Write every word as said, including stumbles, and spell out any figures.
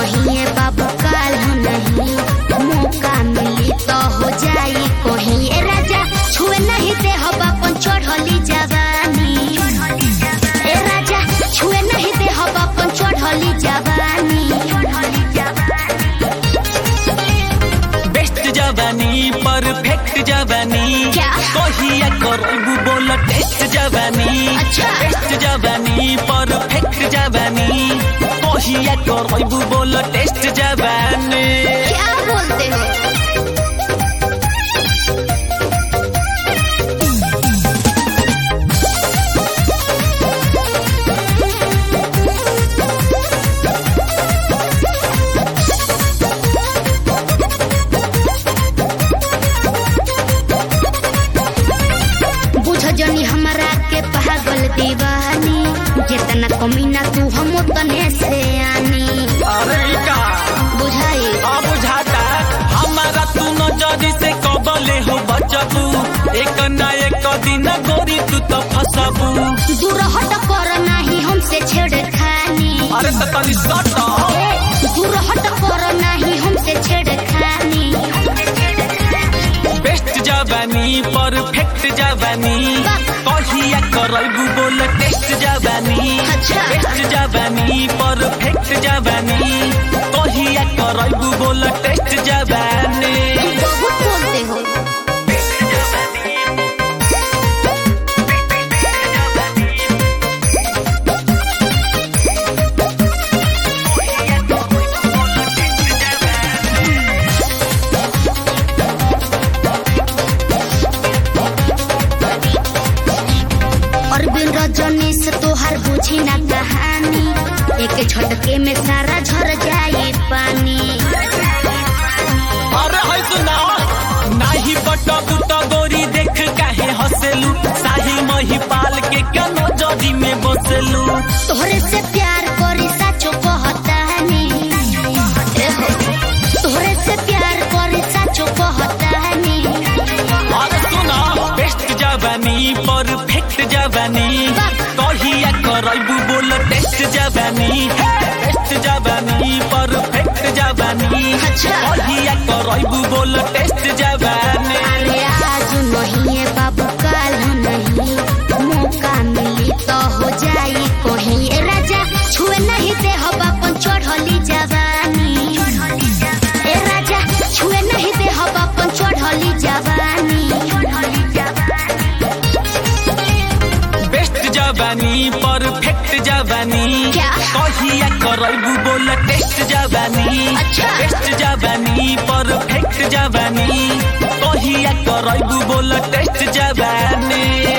नहीं है बाबू काल नहीं, मौका मिली तो हो जाई कहीं। ए राजा छुए नहीं दे हो बापन चढ़ली जवानी, ए राजा छुए नहीं दे हो बापन चढ़ली जवानी। बेस्ट जवानी परफेक्ट जवानी क्या कहिया करबू बोल टेस्ट जवानी। अच्छा बेस्ट जवानी परफेक्ट जवानी कहिया करबू बोल टेस्ट जवानी। क्या बोलते हो? जनी हमारा के पागल दीवानी, जितना कमीना तू हम उतने से आनी। अरे का बुझाई आ बुझाता हमारा तू नजरी से कबले हो बचबू, एक ना एक दिन गोरी तू तो फसबू। दूर हट कर नहीं हमसे छेड़खानी, अरे तो तनी सट दूर हट कर नहीं हमसे छेड़खानी। बेस्ट जवानी परफेक्ट जवानी कहिया करबू बोल टेस्ट जवानी। अच्छा बेस्ट जवानी परफेक्ट जवानी कहिया करबू बोल टेस्ट जवानी। बहुत बोलते हो। अरविंद रजनी से तोहर बुझी ना कहानी, एक झटके में सारा झर जाए पानी। अरे है सुना नाही बटबू तो गोरी देख काहे हंसलू, साही महिपाल के कनो जदी में बसलू। तोहरे से प्यार करी साचो कहतानी, तोहरे से प्यार करी साचो कहतानी। अरे सुना बेस्ट जवानी परफेक्ट जवानी कहिया करबू बोल टेस्ट जवानी। बेस्ट जवानी परफेक्ट जवानी कहिया करबू बोल टेस्ट जवानी। अरे आज नहीं है बाबू काल नहीं, मौका मिली तो हो जाई कहीं। ए राजा छुए नहीं दे हो बापन चढ़ली जवानी, ए राजा छुए नहीं दे हो बापन चढ़ली जवानी। बेस्ट जवानी परफेक्ट जवानी क्या कहिया करबू बोल टेस्ट जवानी। अच्छा बेस्ट जवानी परफेक्ट जवानी कहिया करबू बोल टेस्ट जवानी।